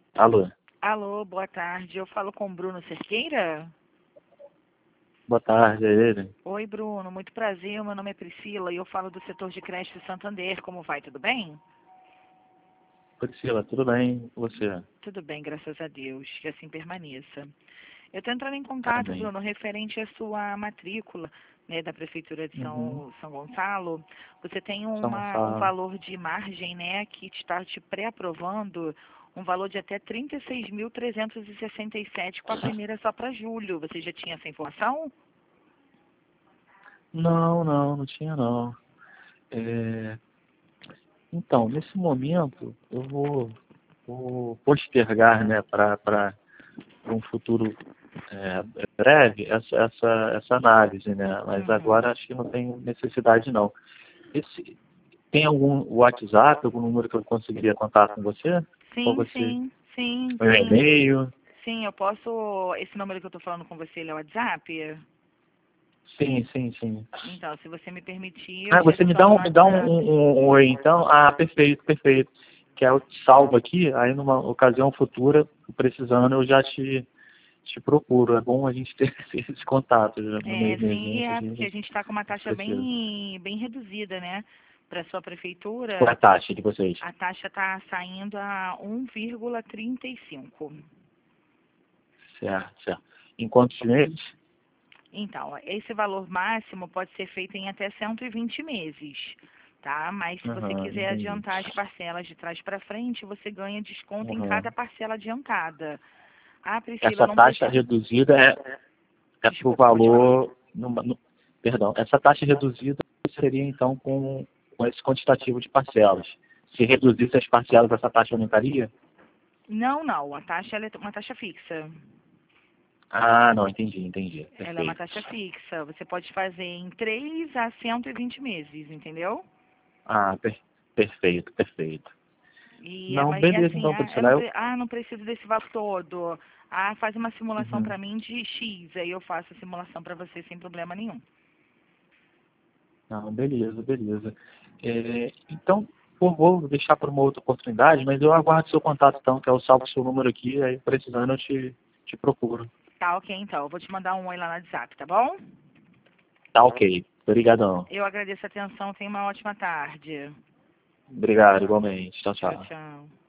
Alô, Alô, boa tarde. Eu falo com o Bruno Cerqueira? boa tarde, é ele. Oi, Bruno. Muito prazer. Meu nome é Priscila e eu falo do setor de crédito Santander. Como vai? Tudo bem? Priscila, tudo bem com você? Tudo bem, graças a Deus. Que assim permaneça. Eu estou entrando em contato, Amém. Bruno, referente à sua matrícula, né, da Prefeitura de Uhum. São Gonçalo. Você tem São um Gonçalo. valor de margem, né, que está te pré-aprovando, um valor de até 36.367 com a primeira só para julho. Você já tinha essa informação? Não tinha não. É, Então, nesse momento, eu vou postergar, né, para um futuro breve essa análise, né? Mas Uhum. agora acho que não tem necessidade não. Tem algum WhatsApp, algum número que eu conseguiria contar com você? Ou Sim, você, sim, sim, um sim. e-mail? Sim, eu posso. Esse número que eu estou falando com você, ele é o WhatsApp? Sim. Então, se você me permitir, eu Ah, te você adiciono no me dá WhatsApp. um oi, então? Ah, perfeito. Que aí eu te salvo aqui, aí numa ocasião futura, precisando, eu já te procuro. É bom a gente ter esse contato, já, no meio É, de sim, emergência, é porque a gente está com uma a gente taxa precisa. bem reduzida, né? Para sua Qual é prefeitura, a taxa de vocês? a taxa está saindo a 1,35. Certo. Em quantos meses? Então, esse valor máximo pode ser feito em até 120 meses, tá? Mas se você quiser Entendi. adiantar as parcelas de trás para frente, você ganha desconto em Uhum. cada parcela adiantada. Ah, Priscila, eu Essa não taxa preciso. reduzida é para o Desculpa, pode falar. valor. Perdão, essa taxa reduzida seria então com esse quantitativo de parcelas. Se reduzisse as parcelas, essa taxa aumentaria? Não, não, a taxa ela é uma taxa fixa. Ah, não, entendi. Ela é uma Perfeito. taxa fixa. Você pode fazer em 3 a 120 meses, entendeu? Ah, perfeito. Não, E beleza, assim, então, Priscila. não preciso desse valor todo. Ah, faz uma simulação Uhum. para mim de X, aí eu faço a simulação para você sem problema nenhum. Não, beleza. Então, vou deixar para uma outra oportunidade, mas eu aguardo seu contato, então, que eu salvo seu número aqui, aí precisando eu te procuro. Tá, ok, então. Eu vou te mandar um oi lá no WhatsApp, tá bom? Tá ok. Obrigadão. Eu agradeço a atenção. Tenha uma ótima tarde. Obrigado, igualmente. Tchau, Tchau. tchau.